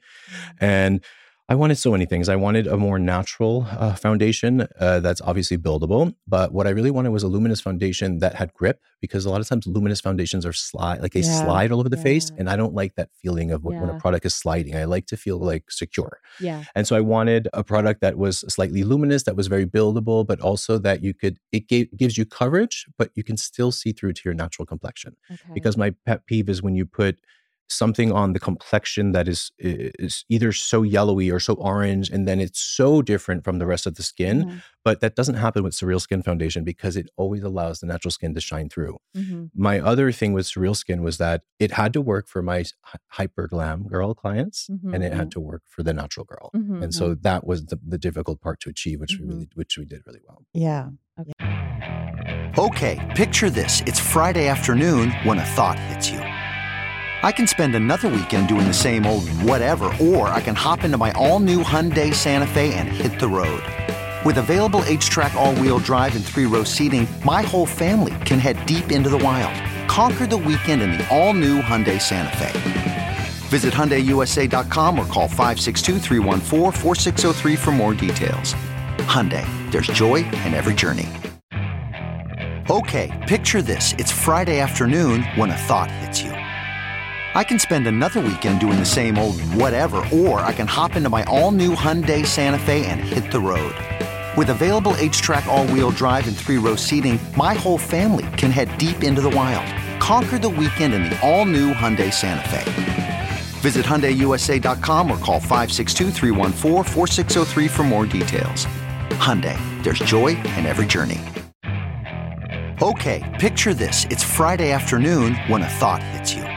and I wanted so many things. I wanted a more natural uh, foundation uh, that's obviously buildable. But what I really wanted was a luminous foundation that had grip, because a lot of times luminous foundations are slide, like they Yeah. slide all over the face. Yeah. And I don't like that feeling of what, when Yeah. a product is sliding. I like to feel like secure. Yeah. And so I wanted a product that was slightly luminous, that was very buildable, but also that you could, it gave, gives you coverage, but you can still see through to your natural complexion. Okay. Because my pet peeve is when you put something on the complexion that is is either so yellowy or so orange, and then it's so different from the rest of the skin. Mm-hmm. But that doesn't happen with Surreal Skin Foundation because it always allows the natural skin to shine through. Mm-hmm. My other thing with Surreal Skin was that it had to work for my hyper glam girl clients, Mm-hmm. and it had to work for the natural girl. Mm-hmm. And so that was the, the difficult part to achieve, which Mm-hmm. we really, which we did really well. Yeah. Okay, picture this. It's Friday afternoon when a thought hits you. I can spend another weekend doing the same old whatever, or I can hop into my all-new Hyundai Santa Fe and hit the road. With available H-Track all-wheel drive and three-row seating, my whole family can head deep into the wild. Conquer the weekend in the all-new Hyundai Santa Fe. Visit Hyundai U S A dot com or call five six two, three one four, four six zero three for more details. Hyundai, there's joy in every journey. Okay, picture this. It's Friday afternoon when a thought hits you. I can spend another weekend doing the same old whatever, or I can hop into my all-new Hyundai Santa Fe and hit the road. With available H-Track all-wheel drive and three-row seating, my whole family can head deep into the wild. Conquer the weekend in the all-new Hyundai Santa Fe. Visit Hyundai U S A dot com or call five six two, three one four, four six zero three for more details. Hyundai, there's joy in every journey. Okay, picture this. It's Friday afternoon when a thought hits you.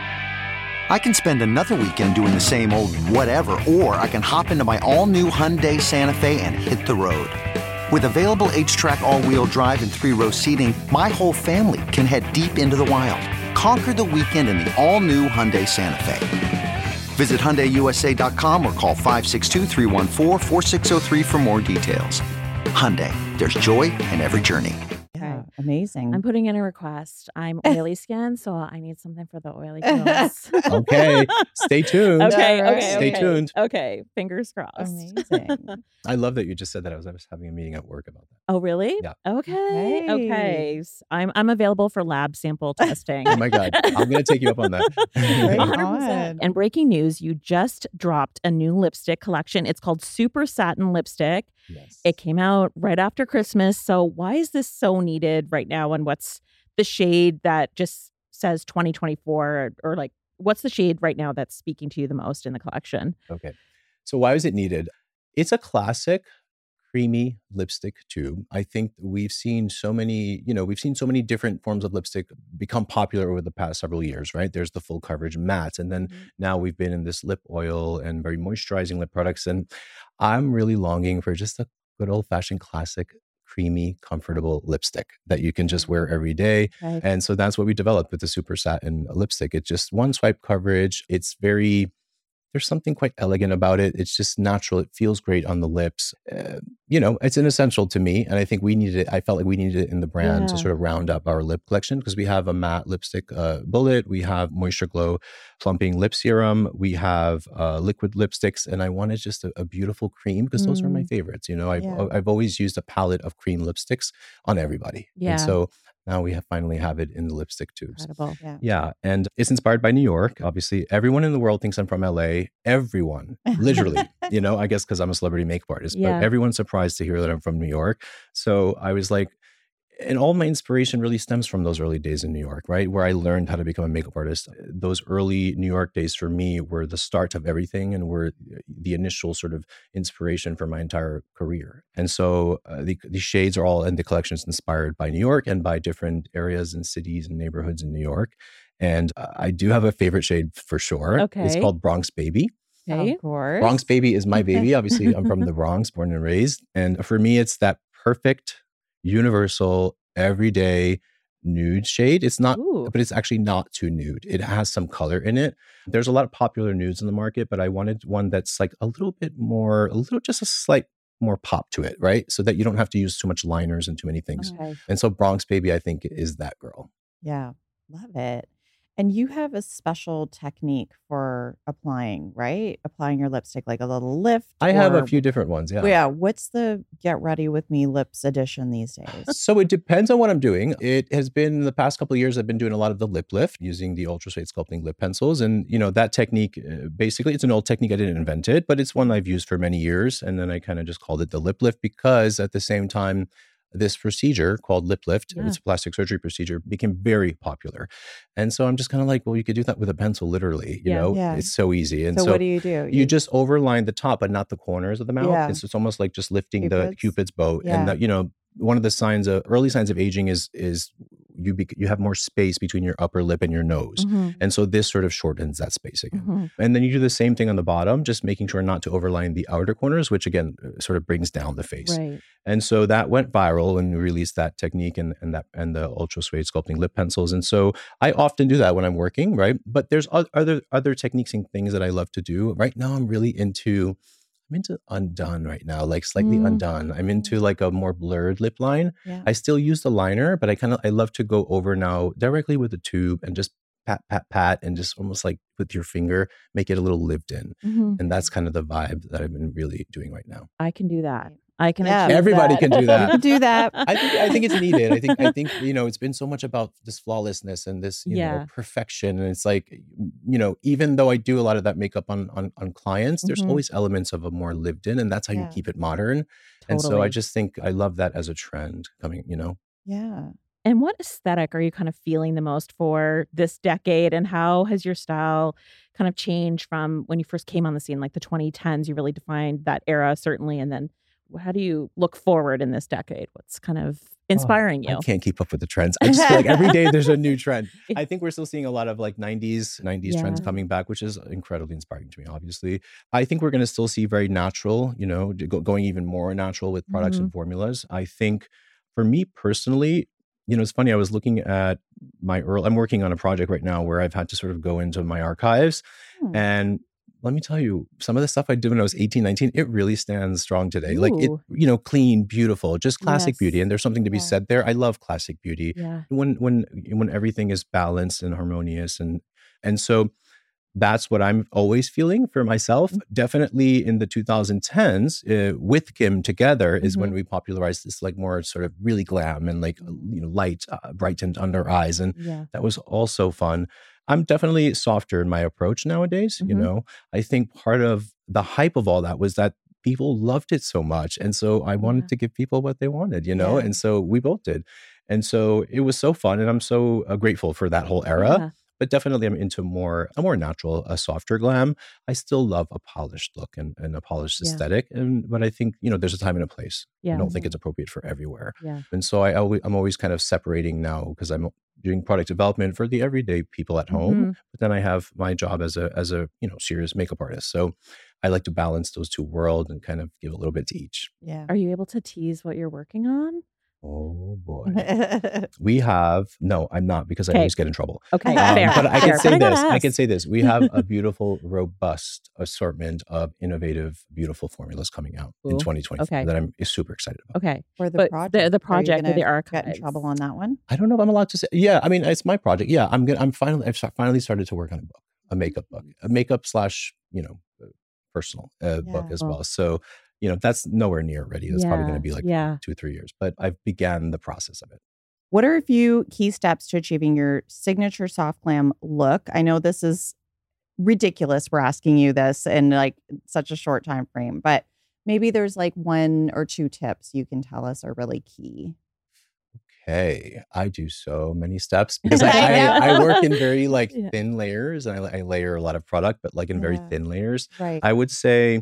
I can spend another weekend doing the same old whatever, or I can hop into my all-new Hyundai Santa Fe and hit the road. With available H-Track all-wheel drive and three-row seating, my whole family can head deep into the wild. Conquer the weekend in the all-new Hyundai Santa Fe. Visit Hyundai U S A dot com or call five six two, three one four, four six zero three for more details. Hyundai, there's joy in every journey. Yeah, amazing. I'm putting in a request. I'm oily skin, so I need something for the oily girls. Okay, stay tuned. Okay, okay, Stay okay. tuned. Okay, fingers crossed. Amazing. I love that you just said that. I was, I was having a meeting at work about that. Oh, really? Yeah. Okay. Nice. Okay. S- I'm I'm available for lab sample testing. Oh my God. I'm going to take you up on that. Right one hundred percent. on. And breaking news, you just dropped a new lipstick collection. It's called Super Satin Lipstick. Yes. It came out right after Christmas. So why is this so needed right now? And what's the shade that just says twenty twenty-four or, or like what's the shade right now that's speaking to you the most in the collection? Okay. So why was it needed? It's a classic creamy lipstick tube. I think we've seen so many, you know, we've seen so many different forms of lipstick become popular over the past several years, right? There's the full coverage mattes. And then Mm-hmm. now we've been in this lip oil and very moisturizing lip products. And I'm really longing for just a good old fashioned classic creamy, comfortable lipstick that you can just wear every day. Okay. And so that's what we developed with the Super Satin lipstick. It's just one swipe coverage. It's very, there's something quite elegant about it. It's just natural. It feels great on the lips. Uh, you know, it's an essential to me. And I think we needed it. I felt like we needed it in the brand to Yeah. sort of round up our lip collection because we have a matte lipstick uh, bullet. We have Moisture Glow plumping lip serum. We have uh, liquid lipsticks. And I wanted just a, a beautiful cream because those are my Mm. favorites. You know, I've, Yeah. I've always used a palette of cream lipsticks on everybody. Yeah. And so now we have finally have it in the lipstick tubes. Incredible. Yeah. Yeah. And it's inspired by New York. Obviously, everyone in the world thinks I'm from L A. Everyone, literally, you know, I guess because I'm a celebrity makeup artist, Yeah. but everyone's surprised to hear that I'm from New York. So I was like, and all my inspiration really stems from those early days in New York, right? Where I learned how to become a makeup artist. Those early New York days for me were the start of everything and were the initial sort of inspiration for my entire career. And so uh, the, the shades are all in the collections inspired by New York and by different areas and cities and neighborhoods in New York. And uh, I do have a favorite shade for sure. Okay. It's called Bronx Baby. Okay. Of course. Bronx Baby is my baby. Obviously, I'm from the Bronx, born and raised. And for me, it's that perfect, universal, everyday nude shade. It's not, Ooh. but it's actually not too nude. It has some color in it. There's a lot of popular nudes in the market, but I wanted one that's like a little bit more, a little, just a slight more pop to it, right? So that you don't have to use too much liners and too many things. Okay. And so Bronx Baby, I think, is that girl. Yeah. Love it. And you have a special technique for applying, right? Applying your lipstick, like a little lift. I have a or- few different ones. Yeah. Yeah. What's the Get Ready With Me lips edition these days? So it depends on what I'm doing. It has been the past couple of years, I've been doing a lot of the lip lift using the Ultra Shade Sculpting lip pencils. And, you know, that technique, uh, basically, it's an old technique. I didn't invent it, but it's one I've used for many years. And then I kind of just called it the lip lift because at the same time, this procedure called lip lift, Yeah. it's a plastic surgery procedure, became very popular. And so I'm just kind of like, well, you could do that with a pencil, literally, you Yeah. know, Yeah. it's so easy. And So so, what do you do? You, You- just overline the top, but not the corners of the mouth. Yeah. It's, it's almost like just lifting the Cupid's? Cupid's bow. Yeah. And, the, you know, one of the signs of early signs of aging is, is you be, you have more space between your upper lip and your nose. Mhm. And so this sort of shortens that space again. Mhm. And then you do the same thing on the bottom, just making sure not to overline the outer corners, which again uh, sort of brings down the face. Right. And so that went viral when we released that technique and, and that and the ultra suede sculpting lip pencils. And so I often do that when I'm working, right? But there's o- other other techniques and things that I love to do. Right now I'm really into I'm into undone right now, like slightly Mm. undone. I'm into like a more blurred lip line. Yeah. I still use the liner, but I kind of I love to go over now directly with the tube and just pat, pat, pat, and just almost like with your finger, make it a little lived in. Mhm. And that's kind of the vibe that I've been really doing right now. I can do that. I can. Yeah. achieve Everybody that. can do that. You can do that. I think I think it's needed. I think I think you know it's been so much about this flawlessness and this you Yeah. know perfection, and it's like you know even though I do a lot of that makeup on on, on clients, there's Mhm. always elements of a more lived in, and that's how Yeah. you keep it modern. And so I Totally. just think I love that as a trend coming. You know, Yeah. And what aesthetic are you kind of feeling the most for this decade? And how has your style kind of changed from when you first came on the scene, like the twenty tens? You really defined that era, certainly. And then how do you look forward in this decade? What's kind of inspiring Oh, you? I can't keep up with the trends. I just feel like every day there's a new trend. I think we're still seeing a lot of like nineties, nineties trends Yeah. coming back, which is incredibly inspiring to me, obviously. I think we're going to still see very natural, you know, go, going even more natural with products Mhm. and formulas. I think for me personally, you know, it's funny. I was looking at my early, I'm working on a project right now where I've had to sort of go into my archives. Hmm. And let me tell you, some of the stuff I did when I was eighteen, nineteen, it really stands strong today. Like it, Ooh. you know, clean, beautiful, just classic Yes. beauty. And there's something to be Yeah. said there. I love classic beauty Yeah. when when when everything is balanced and harmonious. And and so that's what I'm always feeling for myself. Mm-hmm. Definitely in the twenty tens uh, with Kim together is when Mhm. we popularized this like more sort of really glam and like, you know, light, uh, brightened under eyes. And Yeah. that was also fun. I'm definitely softer in my approach nowadays. You Mhm. know, I think part of the hype of all that was that people loved it so much. And so I wanted Yeah. to give people what they wanted, you know, Yeah. and so we both did. And so it was so fun. And I'm so uh, grateful for that whole era. Yeah. But definitely I'm into more, a more natural, a softer glam. I still love a polished look and, and a polished Yeah. aesthetic. And, but I think, you know, there's a time and a place. Yeah. I don't think it's appropriate for everywhere. Yeah. And so I always, I'm always kind of separating now because I'm doing product development for the everyday people at home. Mhm. But then I have my job as a, as a, you know, serious makeup artist. So I like to balance those two worlds and kind of give a little bit to each. Yeah. Are you able to tease what you're working on? Oh boy. We have, no, I'm not because I 'Kay. always get in trouble. Okay. Um, fair. but I fair. can say But gotta this. I can ask. say this. We have a beautiful, robust assortment of innovative, beautiful formulas coming out in Cool. twenty twenty-four Okay. that I'm super excited about. Okay. For the But project. the, the Are you project with the gonna archives. Get in trouble on that one? I don't know if I'm allowed to say. Yeah, I mean, it's my project. Yeah, I'm good. I'm finally. I've sta- finally started to work on a book, a makeup book, a makeup slash, you know, uh, personal uh, book Yeah. as Cool. well. So, you know, that's nowhere near ready. That's probably going Yeah, to be like yeah. two, three years. But I've began the process of it. What are a few key steps to achieving your signature soft glam look? I know this is ridiculous. We're asking you this in like such a short time frame, but maybe there's like one or two tips you can tell us are really key. Hey, I do so many steps because I, I I, know. I work in very like Yeah. thin layers and I, I layer a lot of product, but like in very Yeah. thin layers. Right. I would say,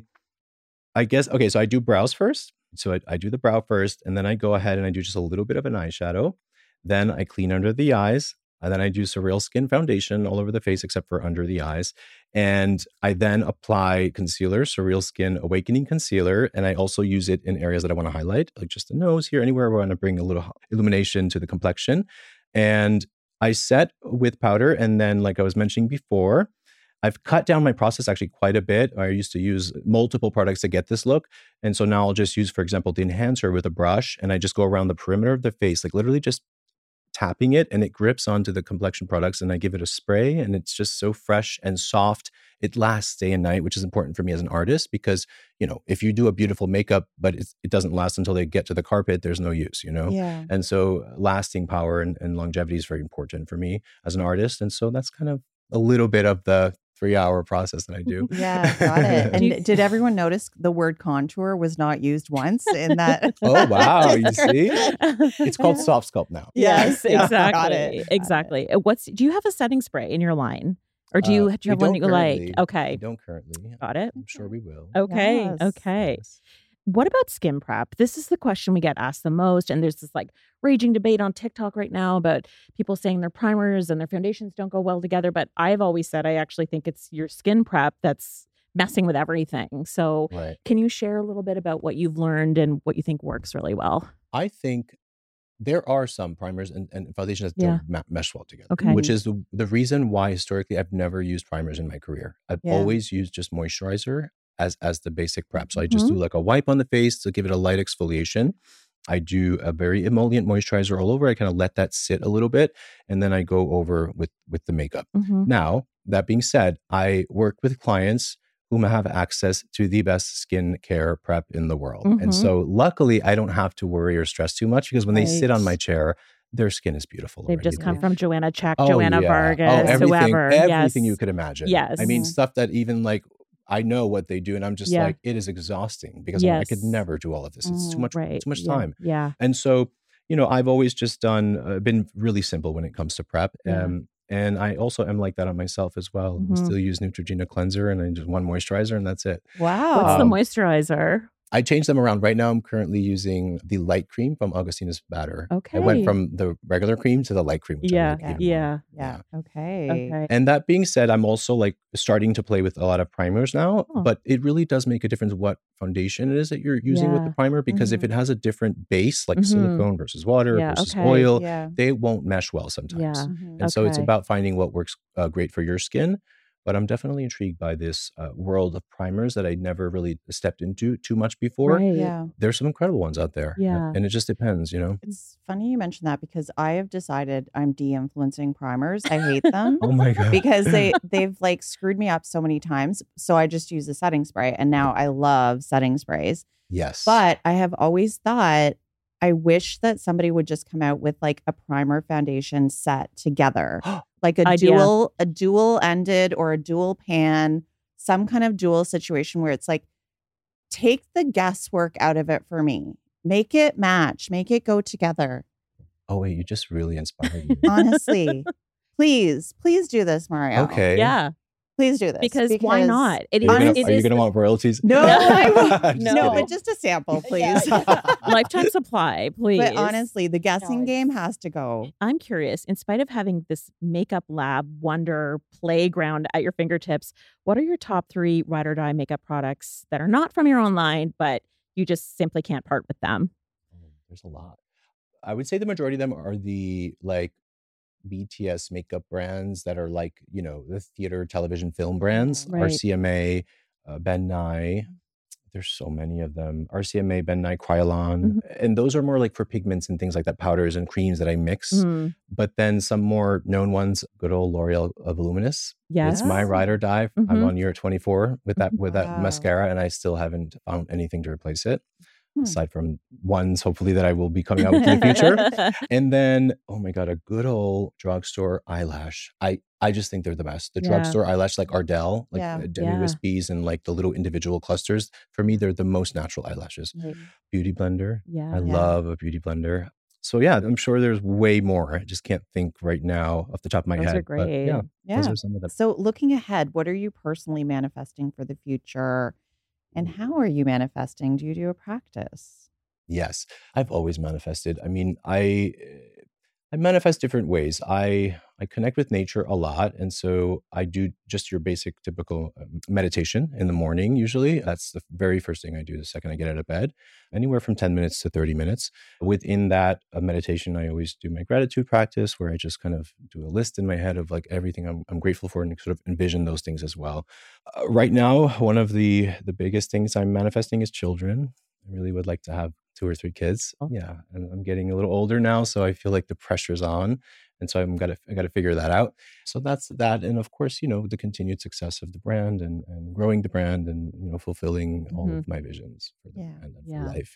I guess, okay, so I do brows first. So I, I do the brow first, and then I go ahead and I do just a little bit of an eyeshadow. Then I clean under the eyes. And then I do Surreal Skin Foundation all over the face except for under the eyes. And I then apply concealer, Surreal Skin Awakening Concealer. And I also use it in areas that I want to highlight, like just the nose here, anywhere where I want to bring a little illumination to the complexion. And I set with powder. And then, like I was mentioning before, I've cut down my process actually quite a bit. I used to use multiple products to get this look. And so now I'll just use, for example, the enhancer with a brush. And I just go around the perimeter of the face, like literally just tapping it, and it grips onto the complexion products, and I give it a spray, and it's just so fresh and soft. It lasts day and night, which is important for me as an artist because, you know, if you do a beautiful makeup, but it's, it doesn't last until they get to the carpet, there's no use, you know? Yeah. And so lasting power and, and longevity is very important for me as an artist. And so that's kind of a little bit of the three hour process that I do. Yeah, got it. And Do you- did everyone notice the word contour was not used once in that? Oh, wow. You see? It's called soft sculpt now. Yes, Yeah, exactly. got it, got exactly. Uh, What's do you have a setting spray in your line? Or do you, Uh, do you have we one that don't you like? currently. Okay. We don't currently. Got it. I'm sure we will. Okay. Yes. Okay. Yes. What about skin prep? This is the question we get asked the most. And there's this like raging debate on TikTok right now about people saying their primers and their foundations don't go well together. But I've always said I actually think it's your skin prep that's messing with everything. So Right. can you share a little bit about what you've learned and what you think works really well? I think there are some primers and, and foundations that Yeah. don't ma- mesh well together, Okay. which is the, the reason why historically I've never used primers in my career. I've Yeah. always used just moisturizer as as the basic prep. So I just Mhm. do like a wipe on the face to give it a light exfoliation. I do a very emollient moisturizer all over. I kind of let that sit a little bit, and then I go over with with the makeup. Mhm. Now, that being said, I work with clients whom have access to the best skin care prep in the world. Mhm. And so luckily, I don't have to worry or stress too much because when they sit on Right. my chair, their skin is beautiful. They've just already. come from Joanna Check, Oh, Joanna yeah. Vargas, oh, everything, whoever. everything yes. you could imagine. Yes. I mean, Mhm. stuff that even like I know what they do, and I'm just Yeah. like, it is exhausting because I'm- I could Yes. never do all of this. It's too Mhm. much. Right. Too much Yeah. time. Yeah. And so, you know, I've always just done, uh, been really simple when it comes to prep. Yeah. Um, and I also am like that on myself as well. I Mhm. still use Neutrogena cleanser and I just one moisturizer and that's it. Wow. What's the Um, moisturizer? I changed them around. Right now, I'm currently using the light cream from Augustina's Batter. I went Okay. from the regular cream to the light cream, which Yeah. I like even more. Yeah. Yeah. Okay. Okay. And that being said, I'm also like starting to play with a lot of primers now, Oh. but it really does make a difference what foundation it is that you're using with the Yeah. primer because if Mhm. it has a different base, like Mhm. silicone versus water Yeah, versus okay. oil, Yeah. they won't mesh well sometimes. Yeah. Mhm. And so it's Okay. about finding what works uh, great for your skin. But I'm definitely intrigued by this uh, world of primers that I never really stepped into too much before. Right. Yeah. There's some incredible ones out there. Yeah. And it just depends, you know? It's funny you mentioned that because I have decided I'm de-influencing primers. I hate them. Oh my God. because they they've like screwed me up so many times. So I just use a setting spray, and now I love setting sprays. Yes. But I have always thought I wish that somebody would just come out with like a primer foundation set together, like a Idea. dual a dual ended or a dual pan, some kind of dual situation where it's like take the guesswork out of it for me. Make it match, make it go together. Oh, wait, you just really inspired me. Honestly. Please, please do this, Mario. Okay. Yeah. Please do this. Because, why not? It Are you is. gonna, it are you is gonna want royalties? No, I won't. Just no, kidding. but just a sample, please. lifetime supply, please. But honestly, the guessing No, game it's- has to go. I'm curious, in spite of having this makeup lab wonder playground at your fingertips, what are your top three ride or die makeup products that are not from your own line, but you just simply can't part with them? Oh, there's a lot. I would say the majority of them are the like B T S makeup brands that are like, you know, the theater, television, film brands, Right. R C M A, uh, Ben Nye. There's so many of them. R C M A, Ben Nye, Kryolan. Mhm. And those are more like for pigments and things like that, powders and creams that I mix. Mm, But then some more known ones, good old L'Oreal uh, Voluminous. yes. It's my ride or die. I'm Mhm. on year twenty-four with that with that Wow. mascara, and I still haven't found anything to replace it. Hmm. Aside from ones, hopefully, that I will be coming out with in the future. And then, oh my God, a good old drugstore eyelash. I, I just think they're the best. The Yeah. drugstore eyelash, like Ardell, like Yeah. uh, Demi Yeah. Wispies and like the little individual clusters. For me, they're the most natural eyelashes. Right. Beauty blender. Yeah. I Yeah. love a beauty blender. So yeah, I'm sure there's way more. I just can't think right now off the top of my Those head. are But great. yeah, Yeah. those are some of them. So looking ahead, what are you personally manifesting for the future? And how are you manifesting? Do you do a practice? Yes, I've always manifested. I mean, I I manifest different ways. I I connect with nature a lot, and so I do just your basic typical um, meditation in the morning. Usually, that's the very first thing I do the second I get out of bed. Anywhere from ten minutes to thirty minutes. Within that uh, meditation, I always do my gratitude practice, where I just kind of do a list in my head of like everything I'm I'm grateful for, and sort of envision those things as well. Uh, right now, one of the the biggest things I'm manifesting is children. I really would like to have two or three kids. Oh. Yeah. And I'm getting a little older now. So I feel like the pressure's on. And so I'm gotta I gotta figure that out. So that's that. And of course, you know, the continued success of the brand and, and growing the brand and, you know, fulfilling all Mhm. of my visions for the Yeah. brand and Yeah. for life. Yeah.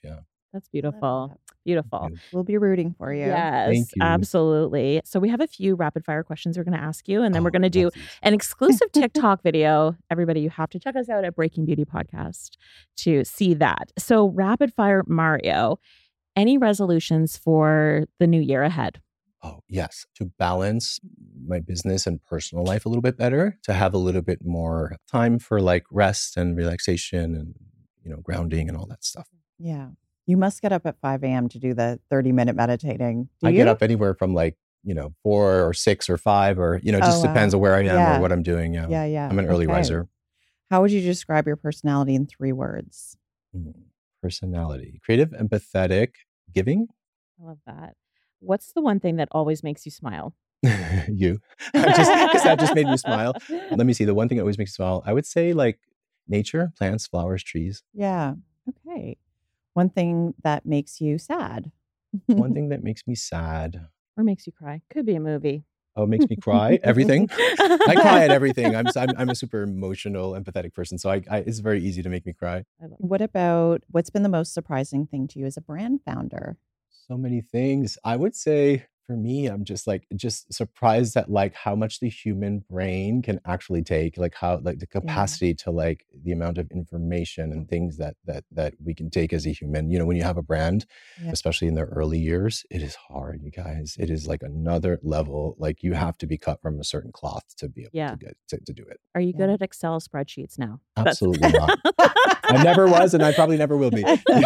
That's beautiful. Beautiful. We'll be rooting for you. Yes, Thank you. absolutely. So we have a few rapid fire questions we're going to ask you, and then Oh, we're going to do that's easy. an exclusive TikTok video. Everybody, you have to check us out at Breaking Beauty Podcast to see that. So rapid fire, Mario, any resolutions for the new year ahead? Oh, yes. To balance my business and personal life a little bit better, to have a little bit more time for like rest and relaxation and, you know, grounding and all that stuff. Yeah. You must get up at five a.m. to do the thirty minute meditating. Do I you? get up anywhere from like, you know, four or six or five or, you know, it just Oh, wow. depends on where I am Yeah. or what I'm doing. Yeah. Yeah, yeah. I'm an early Okay. riser. How would you describe your personality in three words? Hmm. Personality, creative, empathetic, giving. I love that. What's the one thing that always makes you smile? You. just because that just made me smile. Let me see. The one thing that always makes me smile, I would say like nature, plants, flowers, trees. Yeah. Okay. One thing that makes you sad. One thing that makes me sad. Or makes you cry? Could be a movie. Oh, it makes me cry. Everything. I cry at everything. I'm, I'm I'm a super emotional, empathetic person, so I, I it's very easy to make me cry. What about what's been the most surprising thing to you as a brand founder? So many things. I would say for me, I'm just like just surprised at like how much the human brain can actually take, like how like the capacity to like the amount of information and things that that that we can take as a human. You know, when you have a brand, Yeah. especially in the early years, it is hard, you guys. It is like another level. Like you have to be cut from a certain cloth to be able Yeah. to get to, to do it. Are you good Yeah. at Excel spreadsheets now? That's- Absolutely not. I never was, and I probably never will be.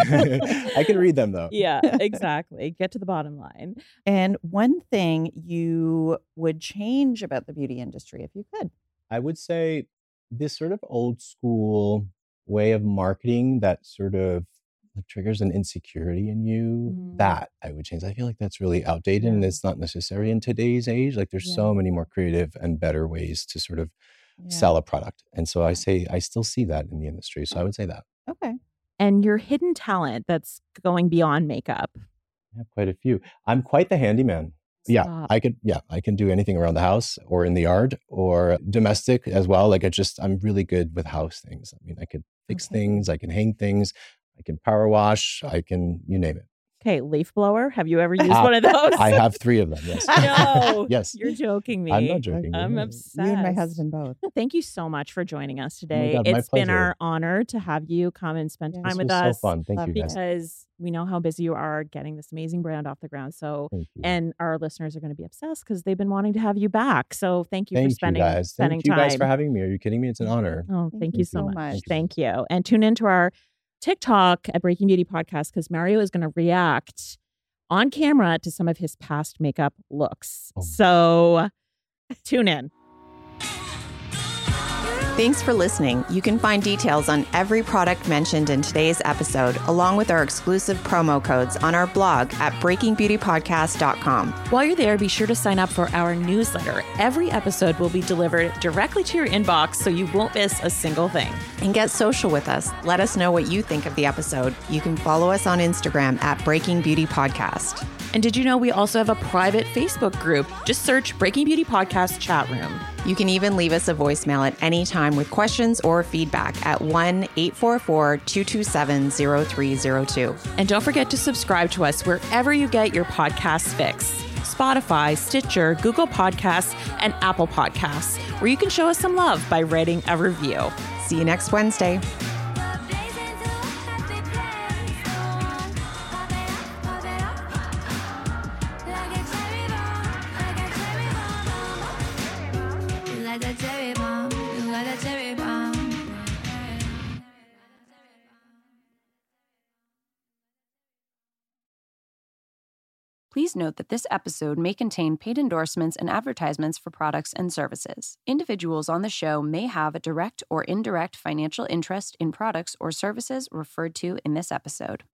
I can read them though. Yeah, exactly. Get to the bottom line. And one thing you would change about the beauty industry if you could. I would say this sort of old school way of marketing that sort of like triggers an insecurity in you, Mm. that I would change. I feel like that's really outdated and Yeah. it's not necessary in today's age. Like there's Yeah. so many more creative and better ways to sort of Yeah. sell a product. And so I say, I still see that in the industry. So I would say that. Okay. And your hidden talent that's going beyond makeup. I have quite a few. I'm quite the handyman. Yeah, Stop. I could, yeah, I can do anything around the house or in the yard or domestic as well. Like I just, I'm really good with house things. I mean, I can fix Okay. things, I can hang things, I can power wash, I can, you name it. Okay, leaf blower. Have you ever used Uh, one of those? I have three of them. Yes. No, Yes. you're joking me. I'm not joking. I'm Yeah. obsessed. You and my husband both. Thank you so much for joining us Oh my today. God, my It's been pleasure. our honor to have you come and spend Yeah. time This with was us. so fun. Thank Love you guys. Because we know how busy you are getting this amazing brand off the ground. So, Thank you. and our listeners are going to be obsessed because they've been wanting to have you back. So, thank you Thank for you spending guys. spending Thank you guys time. for having me. Are you kidding me? It's an honor. Oh, thank, Thank you you so so much. much. Thank you. And tune into our TikTok at Breaking Beauty Podcast because Mario is going to react on camera to some of his past makeup looks. Oh. So tune in. Thanks for listening. You can find details on every product mentioned in today's episode, along with our exclusive promo codes on our blog at breaking beauty podcast dot com. While you're there, be sure to sign up for our newsletter. Every episode will be delivered directly to your inbox so you won't miss a single thing. And get social with us. Let us know what you think of the episode. You can follow us on Instagram at Breaking Beauty Podcast. And did you know we also have a private Facebook group? Just search Breaking Beauty Podcast Chat Room. You can even leave us a voicemail at any time with questions or feedback at one eight four four, two two seven, zero three zero two. And don't forget to subscribe to us wherever you get your podcasts fix. Spotify, Stitcher, Google Podcasts, and Apple Podcasts, where you can show us some love by writing a review. See you next Wednesday. Please note that this episode may contain paid endorsements and advertisements for products and services. Individuals on the show may have a direct or indirect financial interest in products or services referred to in this episode.